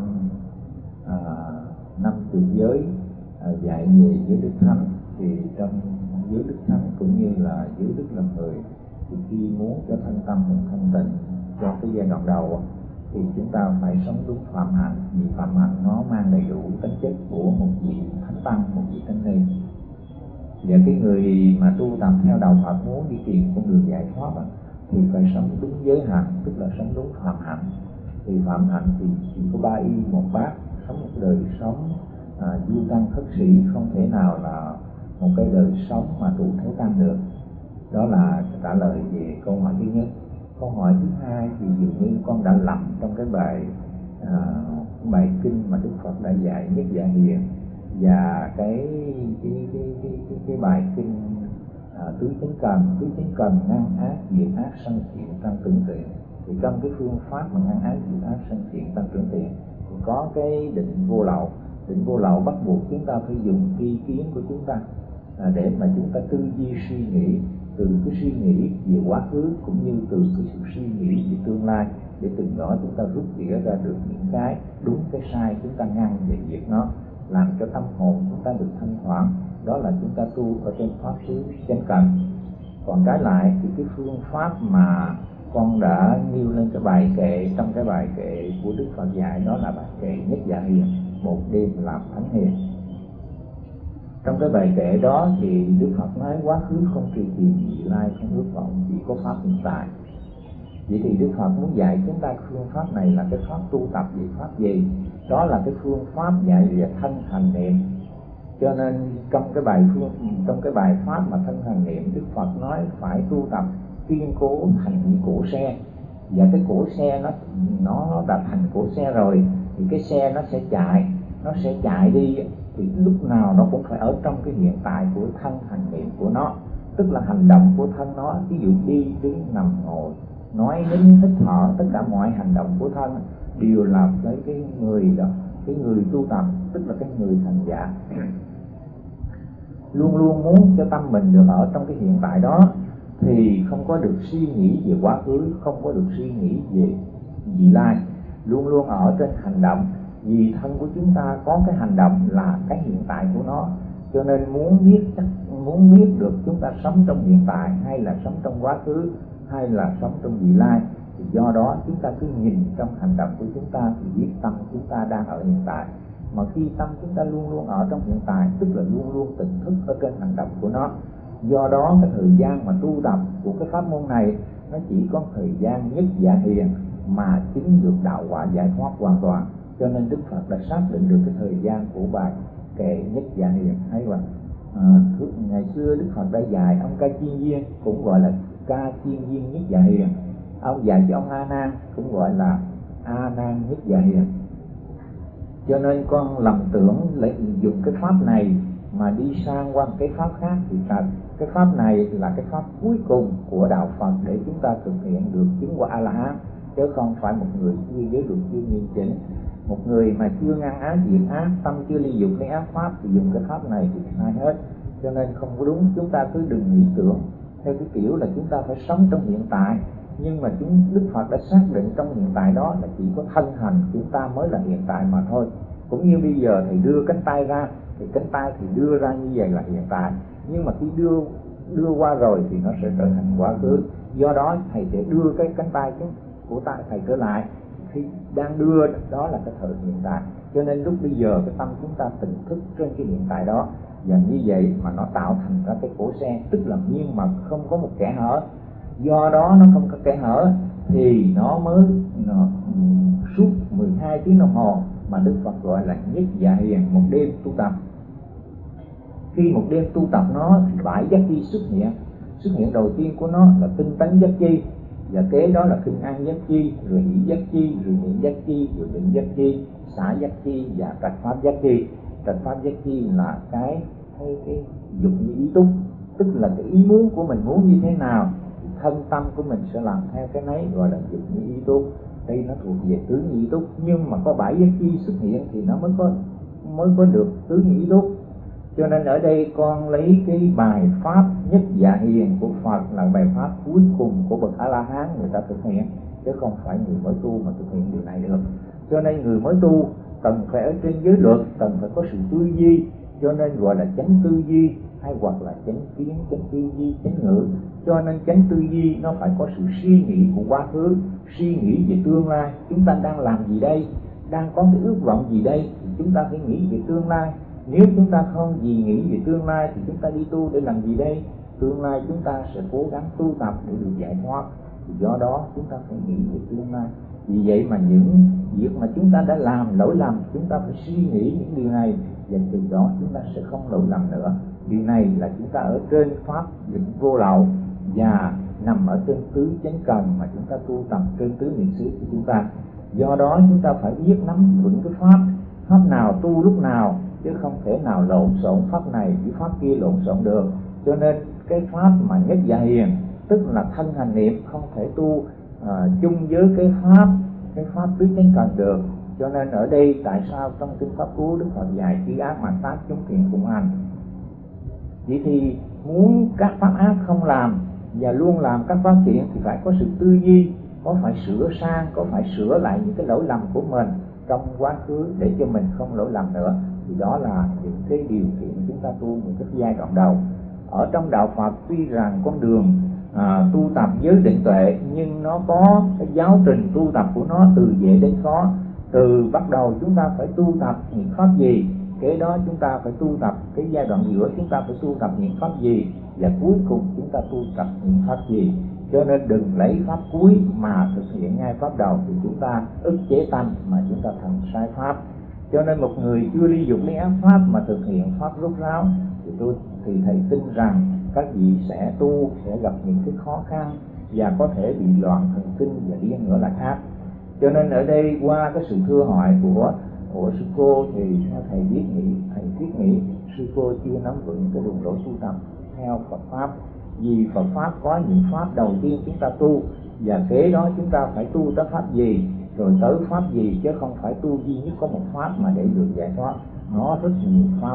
150 giới dạy về giới đức thánh. Thì trong giới đức thánh cũng như là giới đức làm người, thì khi muốn cho thanh tâm mình thanh tịnh cho cái giai đoạn đầu thì chúng ta phải sống đúng phạm hạnh, vì phạm hạnh nó mang đầy đủ tính chất của một vị thánh tăng, một vị thánh ni. Và cái người mà tu tập theo đạo Phật muốn đi tìm con đường giải thoát thì phải sống đúng giới hạnh, tức là sống đúng phạm hạnh. Thì phạm hạnh thì chỉ có 3 y 1 bát, sống một đời sống du tăng khất sĩ, không thể nào là một cái đời sống mà trụ thế tăng được. Đó là trả lời về câu hỏi thứ nhất. Câu hỏi thứ hai thì dường như con đã lầm trong cái bài kinh mà Đức Phật đã dạy Nhất Dạ Hiền, và cái bài kinh tứ chánh cần ngăn ác diệt ác sanh thiện tăng trưởng thiện. Thì trong cái phương pháp mà ngăn ác diệt ác sanh thiện tăng trưởng thiện thì có cái định vô lậu. Định vô lậu bắt buộc chúng ta phải dùng tri kiến của chúng ta để mà chúng ta tư duy suy nghĩ, từ cái suy nghĩ về quá khứ cũng như từ cái sự suy nghĩ về tương lai, để từ đó chúng ta rút tỉa ra được những cái đúng cái sai, chúng ta ngăn về việc nó, làm cho tâm hồn chúng ta được thanh thoảng. Đó là chúng ta tu ở trên pháp xứ chánh cần. Còn trái lại thì cái phương pháp mà con đã nêu lên cái bài kệ, trong cái bài kệ của Đức Phật dạy, đó là bài kệ Nhất Dạ Hiền, một đêm làm thánh hiền. Trong cái bài kệ đó thì Đức Phật nói quá khứ không truy tìm, vị lai không ước vọng, chỉ có pháp hiện tại. Vậy thì Đức Phật muốn dạy chúng ta phương pháp này là cái pháp tu tập về pháp gì? Đó là cái phương pháp dạy về thân hành niệm. Cho nên trong cái bài pháp mà thân hành niệm, Đức Phật nói phải tu tập kiên cố thành cổ xe. Và cái cổ xe nó đã thành cổ xe rồi thì cái xe nó sẽ chạy đi, thì lúc nào nó cũng phải ở trong cái hiện tại của thân hành niệm của nó, tức là hành động của thân nó. Ví dụ đi, đứng, nằm, ngồi, nói, nín, hít, thở, tất cả mọi hành động của thân đều là cái người đó, cái người tu tập, tức là cái người thành giả luôn luôn muốn cho tâm mình được ở trong cái hiện tại đó, thì không có được suy nghĩ về quá khứ, không có được suy nghĩ về vị lai, luôn luôn ở trên hành động. Vì thân của chúng ta có cái hành động là cái hiện tại của nó, cho nên muốn biết được chúng ta sống trong hiện tại hay là sống trong quá khứ hay là sống trong vị lai, thì do đó chúng ta cứ nhìn trong hành động của chúng ta thì biết tâm chúng ta đang ở hiện tại. Mà khi tâm chúng ta luôn luôn ở trong hiện tại, tức là luôn luôn tỉnh thức ở trên hành động của nó. Do đó cái thời gian mà tu tập của cái pháp môn này nó chỉ có thời gian nhất dạ hiền mà chứng được đạo quả giải thoát hoàn toàn. Cho nên Đức Phật đã xác định được cái thời gian của bài kệ nhất dạ hiền. Hay là ngày xưa Đức Phật đã dạy ông Ca Chiên Viên, cũng gọi là Ca Chiên Viên nhất dạ hiền. Ông dạy cho ông A Nan cũng gọi là A Nan nhất dạ hiền. Cho nên con lầm tưởng lấy dùng cái pháp này mà đi sang qua cái pháp khác, thì cái pháp này là cái pháp cuối cùng của đạo Phật để chúng ta thực hiện được chứng quả A La Hán, chứ không phải một người chưa giới luật, chưa nghiêm chỉnh. Một người mà chưa ngăn ác diệt ác, tâm chưa ly dục lấy ác pháp thì dùng cái pháp này thì sai hết. Cho nên không có đúng. Chúng ta cứ đừng nghĩ tưởng theo cái kiểu là chúng ta phải sống trong hiện tại, nhưng mà Đức Phật đã xác định trong hiện tại đó là chỉ có thân hành chúng ta mới là hiện tại mà thôi. Cũng như bây giờ thầy đưa cánh tay ra, thì cánh tay thì đưa ra như vậy là hiện tại, nhưng mà khi đưa qua rồi thì nó sẽ trở thành quá khứ. Do đó thầy sẽ đưa cái cánh tay của thầy trở lại, khi đang đưa đó là cái thời hiện tại. Cho nên lúc bây giờ cái tâm chúng ta tỉnh thức trên cái hiện tại đó, và như vậy mà nó tạo thành ra cái cổ xe, tức là nhưng mà không có một kẽ hở. Do đó nó không có kẽ hở thì nó mới suốt 12 tiếng đồng hồ mà Đức Phật gọi là nhất dạ hiền, một đêm tu tập. Khi một đêm tu tập nó thì 7 giác chi xuất hiện đầu tiên của nó là tinh tấn giác chi, và kế đó là kinh an giác chi, rồi hỷ giác chi, rồi niệm giác chi, rồi định giác chi, xả giác chi và trạch pháp giác chi. Trạch pháp giác chi là cái dục như ý túc, tức là cái ý muốn của mình muốn như thế nào thì thân tâm của mình sẽ làm theo cái nấy, gọi là dục như ý túc. Đây nó thuộc về tứ nhị túc, nhưng mà có 7 giác chi xuất hiện thì nó mới có được tứ nhị túc. Cho nên ở đây con lấy cái bài pháp nhất dạ hiền của Phật là bài pháp cuối cùng của bậc A La Hán người ta thực hiện, chứ không phải người mới tu mà thực hiện điều này được. Cho nên người mới tu cần phải ở trên giới luật, cần phải có sự tư duy, cho nên gọi là chánh tư duy, hay hoặc là chánh kiến, chánh tư duy, chánh ngữ. Cho nên chánh tư duy nó phải có sự suy nghĩ của quá khứ, suy nghĩ về tương lai. Chúng ta đang làm gì đây, đang có cái ước vọng gì đây, thì chúng ta phải nghĩ về tương lai. Nếu chúng ta không gì nghĩ về tương lai thì chúng ta đi tu để làm gì đây? Tương lai chúng ta sẽ cố gắng tu tập để được giải thoát, thì do đó chúng ta phải nghĩ về tương lai. Vì vậy mà những việc mà chúng ta đã làm lỗi lầm, chúng ta phải suy nghĩ những điều này, và từ đó chúng ta sẽ không lỗi lầm nữa. Điều này là chúng ta ở trên pháp định vô lậu và nằm ở trên tứ chánh cần mà chúng ta tu tập trên tứ niệm xứ của chúng ta. Do đó chúng ta phải biết nắm vững cái pháp nào tu lúc nào, chứ không thể nào lộn xộn pháp này với pháp kia lộn xộn được. Cho nên cái pháp mà nhất dạ hiền, tức là thân hành niệm, không thể tu chung với cái pháp tứ chánh cần được. Cho nên ở đây tại sao trong kinh pháp cú Đức Phật dạy chư ác mà tác chúng thiện cùng hành. Vậy thì muốn các pháp ác không làm và luôn làm các pháp thiện thì phải có sự tư duy, có phải sửa sang, có phải sửa lại những cái lỗi lầm của mình trong quá khứ để cho mình không lỗi lầm nữa. Thì đó là những cái điều kiện chúng ta tu những cái giai đoạn đầu. Ở trong đạo Phật tuy rằng con đường tu tập giới định tuệ, nhưng nó có cái giáo trình tu tập của nó từ dễ đến khó. Từ bắt đầu chúng ta phải tu tập những pháp gì, kế đó chúng ta phải tu tập cái giai đoạn giữa chúng ta phải tu tập những pháp gì, và cuối cùng chúng ta tu tập những pháp gì. Cho nên đừng lấy pháp cuối mà thực hiện ngay pháp đầu, thì chúng ta ức chế tâm mà chúng ta thành sai pháp. Cho nên một người chưa ly dục ly ác pháp mà thực hiện pháp rốt ráo thì thầy tin rằng các vị sẽ tu, sẽ gặp những cái khó khăn và có thể bị loạn thần kinh và điên nữa là khác. Cho nên ở đây qua cái sự thưa hỏi của sư cô thì thầy thiết nghĩ sư cô chưa nắm vững cái đường lối tu tập theo Phật pháp. Vì Phật pháp có những pháp đầu tiên chúng ta tu, và kế đó chúng ta phải tu tới pháp gì rồi tới pháp gì, chứ không phải tu duy nhất có một pháp mà để được giải thoát. Nó rất nhiều pháp.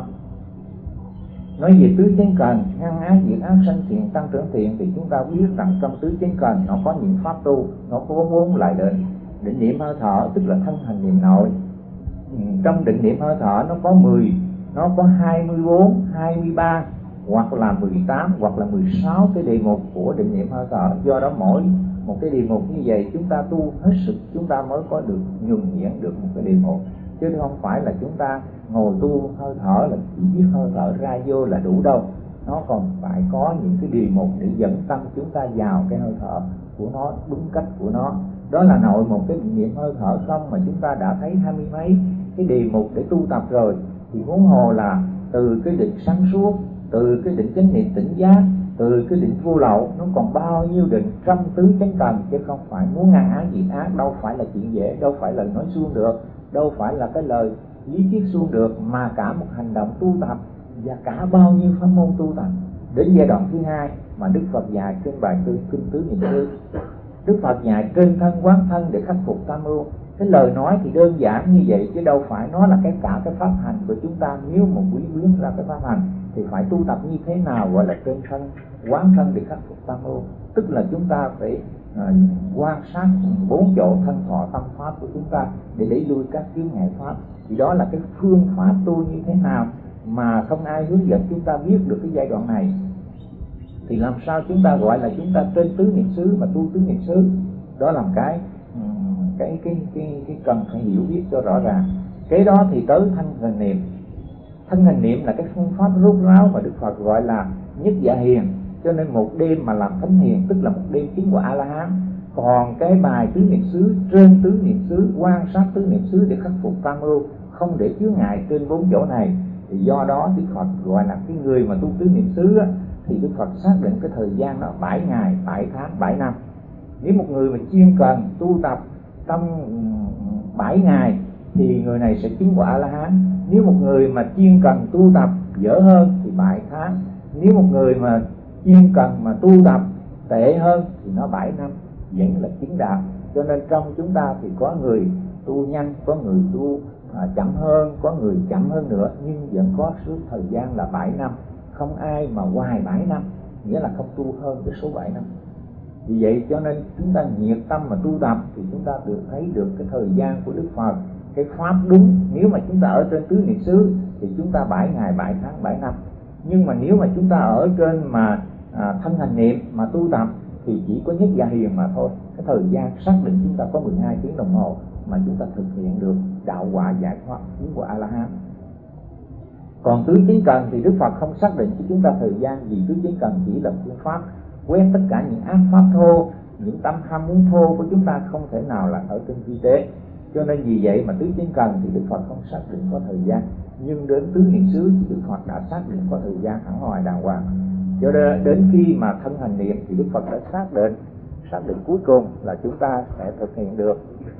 Nói về tứ chánh cần, ngăn ác diệt ác sanh thiện tăng trưởng thiện, thì chúng ta biết rằng trong tứ chánh cần nó có những pháp tu, nó có 4 loại định niệm hơi thở, tức là thân hành niệm nội. Trong định niệm hơi thở nó có 10, nó có 24, 23 hoặc là 18 hoặc là 16 cái đề mục của định niệm hơi thở. Do đó mỗi một cái đề mục như vậy chúng ta tu hết sức chúng ta mới có được nhuần nhuyễn được một cái đề mục, chứ không phải là chúng ta ngồi tu hơi thở là chỉ biết hơi thở ra vô là đủ đâu. Nó còn phải có những cái đề mục để dẫn tâm chúng ta vào cái hơi thở của nó đúng cách của nó. Đó là nội một cái định niệm hơi thở không mà chúng ta đã thấy 20 mấy cái đề mục để tu tập rồi, thì huống hồ là từ cái định sáng suốt, từ cái định chánh niệm tỉnh giác, từ cái định vô lậu, nó còn bao nhiêu định trong tứ chánh cần, chứ không phải muốn ngăn ác diệt ác đâu phải là chuyện dễ, đâu phải là nói suông được, đâu phải là cái lời lý thuyết suông được, mà cả một hành động tu tập và cả bao nhiêu pháp môn tu tập. Đến giai đoạn thứ hai mà Đức Phật dạy trên bài kinh tứ niệm xứ, Đức Phật dạy trên thân quán thân để khắc phục tam ưu. Cái lời nói thì đơn giản như vậy, chứ đâu phải nó là cả cái pháp hành của chúng ta. Nếu mà quý biến ra cái pháp hành thì phải tu tập như thế nào gọi là trên thân quán thân để khắc phục tam ưu, tức là chúng ta phải quan sát 4 chỗ thân thọ tâm pháp của chúng ta để đẩy lui các chướng ngại pháp. Thì đó là cái phương pháp tu như thế nào mà không ai hướng dẫn chúng ta biết được cái giai đoạn này, thì làm sao chúng ta gọi là chúng ta trên tứ niệm xứ mà tu tứ niệm xứ. Đó là cái cần phải hiểu biết cho rõ ràng. Cái đó thì tới thân hành niệm. Thân hành niệm là cái phương pháp rốt ráo mà Đức Phật gọi là nhất dạ hiền. Cho nên một đêm mà làm thánh hiền tức là một đêm chứng của A La Hán. Còn cái bài tứ niệm xứ, trên tứ niệm xứ, quan sát tứ niệm xứ để khắc phục tam ưu, không để chướng ngại trên 4 chỗ này, thì do đó Đức Phật gọi là cái người mà tu tứ niệm xứ á, thì Đức Phật xác định cái thời gian đó 7 ngày, 7 tháng, 7 năm. Nếu một người mà chuyên cần tu tập trong 7 ngày thì người này sẽ chứng quả A-la-hán. Nếu một người mà chuyên cần tu tập dở hơn thì 7 tháng. Nếu một người mà chuyên cần mà tu tập tệ hơn thì nó 7 năm vẫn là chứng đạo. Cho nên trong chúng ta thì có người tu nhanh, có người tu chậm hơn, có người chậm hơn nữa, nhưng vẫn có số thời gian là 7 năm. Không ai mà ngoài 7 năm, nghĩa là không tu hơn cái số 7 năm. Vì vậy cho nên chúng ta nhiệt tâm mà tu tập thì chúng ta được thấy được cái thời gian của Đức Phật, cái pháp đúng. Nếu mà chúng ta ở trên tứ niệm xứ thì chúng ta 7 ngày, 7 tháng, 7 năm. Nhưng mà nếu mà chúng ta ở trên mà thân hành niệm mà tu tập thì chỉ có nhất dạ hiền mà thôi. Cái thời gian xác định chúng ta có 12 tiếng đồng hồ mà chúng ta thực hiện được đạo quả giải thoát chứng của A-la-hán. Còn tứ chánh cần thì Đức Phật không xác định cho chúng ta thời gian, vì tứ chánh cần chỉ là phương pháp quét tất cả những ác pháp thô, những tâm ham muốn thô của chúng ta không thể nào là ở trên vi tế. Cho nên vì vậy mà tứ chánh cần thì Đức Phật không xác định có thời gian. Nhưng đến tứ niệm xứ thì Đức Phật đã xác định có thời gian hẳn hoài đàng hoàng. Cho nên đến khi mà thân hành niệm thì Đức Phật đã xác định cuối cùng là chúng ta sẽ thực hiện được.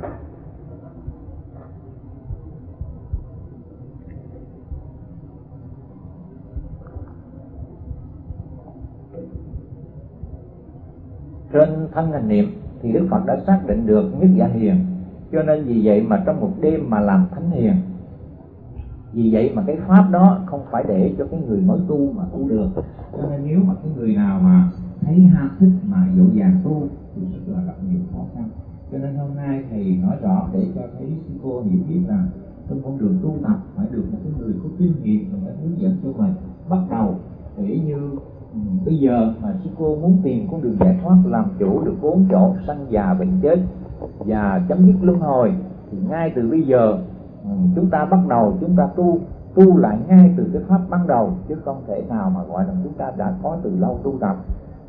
Trên thân hành niệm thì Đức Phật đã xác định được nhất dạ hiền. Cho nên vì vậy mà trong một đêm mà làm thánh hiền. Vì vậy mà cái pháp đó không phải để cho cái người mới tu mà tu được. Cho nên nếu mà cái người nào mà thấy ham thích mà dỗ dàng tu thì rất là gặp nhiều khó khăn. Cho nên hôm nay thầy nói rõ để cho thấy sư cô hiểu biết rằng trong con đường tu tập phải được một cái người có kinh nghiệm và phải hướng dẫn cho mình. Bắt đầu để như bây giờ mà sư cô muốn tìm con đường giải thoát, làm chủ được 4 chỗ sanh già bệnh chết và chấm dứt luân hồi, thì ngay từ bây giờ chúng ta bắt đầu, chúng ta tu lại ngay từ cái pháp ban đầu, chứ không thể nào mà gọi là chúng ta đã có từ lâu tu tập.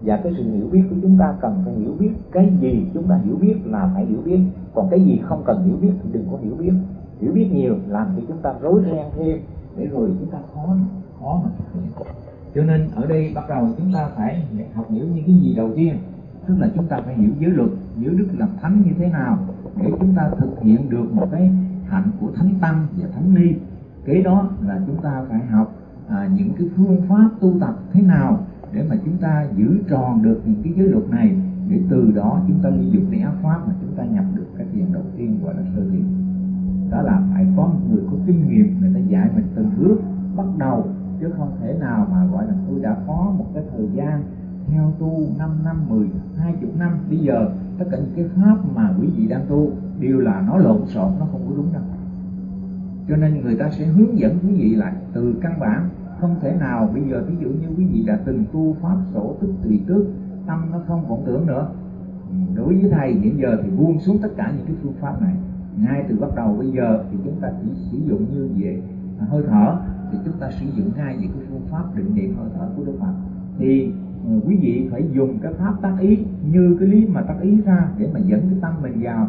Và cái sự hiểu biết của chúng ta cần phải hiểu biết cái gì chúng ta hiểu biết là phải hiểu biết, còn cái gì không cần hiểu biết thì đừng có hiểu biết. Hiểu biết nhiều làm cho chúng ta rối ren thêm, để rồi chúng ta khó mà thực hiện. Cho nên ở đây bắt đầu chúng ta phải học hiểu những cái gì đầu tiên, tức là chúng ta phải hiểu giới luật, giới đức làm thánh như thế nào để chúng ta thực hiện được một cái hạnh của thánh tăng và thánh ni. Kế đó là chúng ta phải học những cái phương pháp tu tập thế nào để mà chúng ta giữ tròn được những cái giới luật này, để từ đó chúng ta ly dục để ác pháp mà chúng ta nhập được cái thiền đầu tiên gọi là sơ thiền. Đó là phải có một người có kinh nghiệm, người ta dạy mình từng bước bắt đầu, chứ không thể nào mà gọi là tôi đã có một cái thời gian theo tu 5 năm, 10, 20 năm. Bây giờ tất cả những cái pháp mà quý vị đang tu đều là nó lộn xộn, nó không có đúng đâu. Cho nên người ta sẽ hướng dẫn quý vị lại từ căn bản. Không thể nào bây giờ ví dụ như quý vị đã từng tu pháp sổ tức tùy tước, tâm nó không vọng tưởng nữa. Đối với thầy hiện giờ thì buông xuống tất cả những cái phương pháp này. Ngay từ bắt đầu bây giờ thì chúng ta chỉ sử dụng như về hơi thở, thì chúng ta sử dụng ngay những cái phương pháp định niệm hơi thở của Đức Phật. Thì quý vị phải dùng cái pháp tác ý như cái lý mà tác ý ra để mà dẫn cái tâm mình vào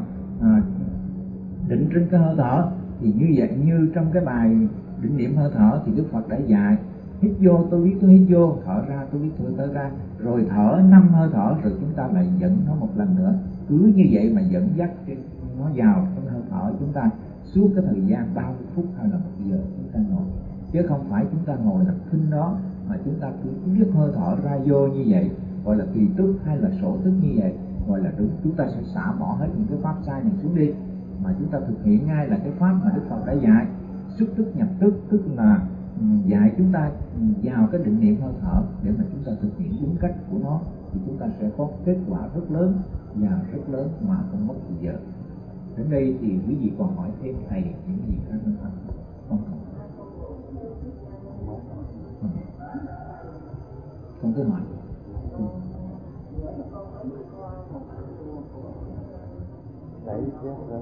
định trên cái hơi thở. Thì như vậy, như trong cái bài định niệm hơi thở thì Đức Phật đã dạy hít vô tôi biết tôi hít vô, thở ra tôi biết tôi thở ra, rồi thở 5 hơi thở, rồi chúng ta lại dẫn nó một lần nữa. Cứ như vậy mà dẫn dắt nó vào trong hơi thở chúng ta suốt cái thời gian 30 phút hay là 1 giờ chúng ta ngồi, chứ không phải chúng ta ngồi làm thinh đó, mà chúng ta cứ biết hơi thở ra vô như vậy, gọi là tùy tức hay là sổ tức như vậy, gọi là đúng. Chúng ta sẽ xả bỏ hết những cái pháp sai này xuống đi, mà chúng ta thực hiện ngay là cái pháp mà Đức Phật đã dạy, xuất tức nhập tức, tức là dạy chúng ta vào cái định niệm hơi thở để mà chúng ta thực hiện đúng cách của nó, thì chúng ta sẽ có kết quả rất lớn và rất lớn mà không mất thời giờ. Đến đây thì quý vị còn hỏi thêm thầy những gì khác nữa không? Không cứ hỏi. Đẩy xét lên.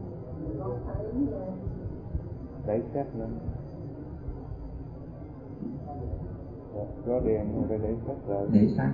Đẩy xét lên. Có đèn rồi để xét rồi. Để sát.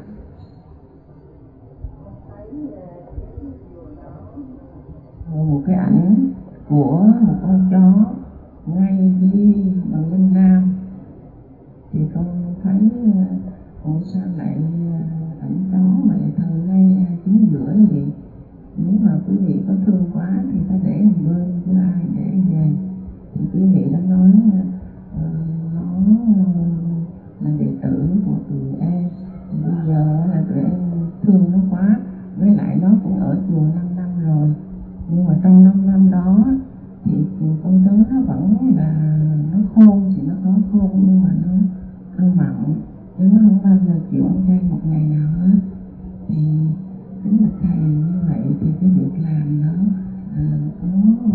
Một cái ảnh của một con chó ngay với bằng Linh Nam, thì con thấy ủa sao lại ảnh chó mà lại thờ ngay chính giữa như vậy. Nếu mà quý vị có thương quá thì ta để một bên, chứ ai để về. Thì quý vị đã nói nó là đệ tử của tụi em, thì bây giờ là tụi em thương nó quá, với lại nó cũng ở chùa 5 năm rồi, nhưng mà trong 5 năm đó thì con chó nó vẫn là nó khôn, thì nó có khôn nhưng mà nó ăn mặn, chứ nó không bao giờ chịu ăn chay một ngày nào hết. Thì kính bạch thầy, như vậy thì cái việc làm đó có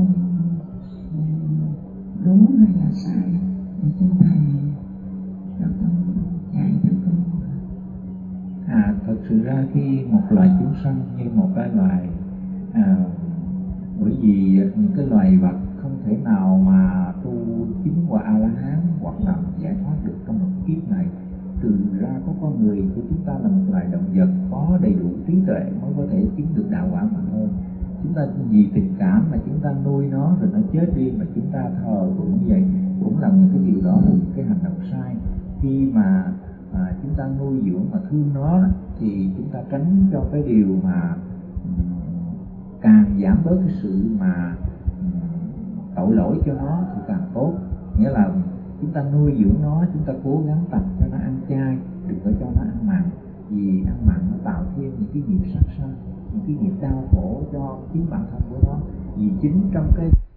đúng hay là sai, để xin thầy cho con dạy cho con. Thật sự ra khi một loài chúng sanh như một cái loài bởi vì những cái loài vật không thể nào mà tu chứng quả A-la-hán hoặc là giải thoát được trong một kiếp này. Từ ra có con người của chúng ta là một loài động vật có đầy đủ trí tuệ mới có thể chứng được đạo quả mà thôi. Chúng ta vì tình cảm mà chúng ta nuôi nó rồi nó chết đi mà chúng ta thờ cũng như vậy, cũng là những cái điều đó là những cái hành động sai. Khi mà chúng ta nuôi dưỡng mà thương nó thì chúng ta tránh cho cái điều mà càng giảm bớt cái sự mà tội lỗi cho nó thì càng tốt. Nghĩa là chúng ta nuôi dưỡng nó, chúng ta cố gắng tập cho nó ăn chay, đừng có cho nó ăn mặn, vì ăn mặn nó tạo thêm những cái nghiệp sát sanh, những cái nghiệp đau khổ cho chính bản thân của nó. Vì chính trong cái